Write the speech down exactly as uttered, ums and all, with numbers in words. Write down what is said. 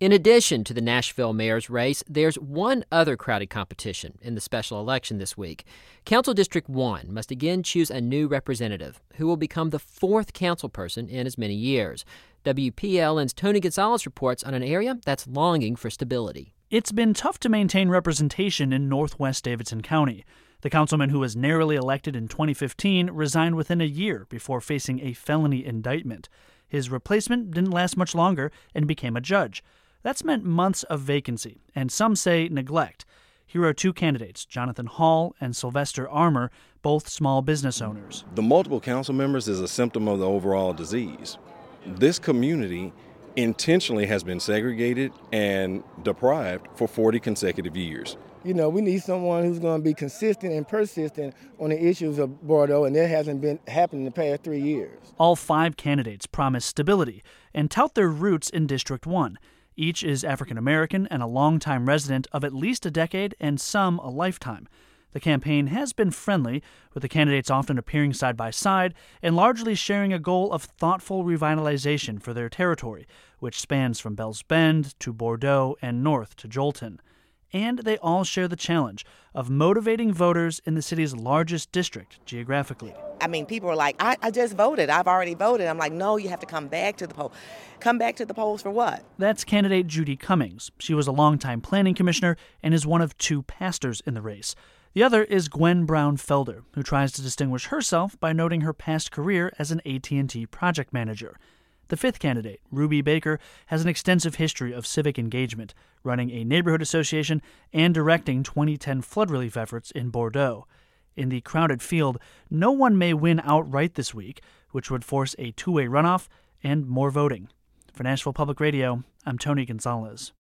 In addition to the Nashville mayor's race, there's one other crowded competition in the special election this week. Council District one must again choose a new representative who will become the fourth councilperson in as many years. W P L N's Tony Gonzalez reports on an area that's longing for stability. It's been tough to maintain representation in northwest Davidson County. The councilman who was narrowly elected in twenty fifteen resigned within a year before facing a felony indictment. His replacement didn't last much longer and became a judge. That's meant months of vacancy, and some say neglect. Here are two candidates, Jonathan Hall and Sylvester Armour, both small business owners. The multiple council members is a symptom of the overall disease. This community intentionally has been segregated and deprived for forty consecutive years. You know, we need someone who's going to be consistent and persistent on the issues of Bordeaux, and that hasn't been happening in the past three years. All five candidates promise stability and tout their roots in District one. Each is African American and a longtime resident of at least a decade and some a lifetime. The campaign has been friendly, with the candidates often appearing side by side and largely sharing a goal of thoughtful revitalization for their territory, which spans from Bells Bend to Bordeaux and north to Jolton. And they all share the challenge of motivating voters in the city's largest district geographically. I mean, people are like, I, I just voted. I've already voted. I'm like, no, you have to come back to the poll. Come back to the polls for what? That's candidate Judy Cummings. She was a longtime planning commissioner and is one of two pastors in the race. The other is Gwen Brown Felder, who tries to distinguish herself by noting her past career as an A T and T project manager. The fifth candidate, Ruby Baker, has an extensive history of civic engagement, running a neighborhood association and directing twenty ten flood relief efforts in Bordeaux. In the crowded field, no one may win outright this week, which would force a two-way runoff and more voting. For Nashville Public Radio, I'm Tony Gonzalez.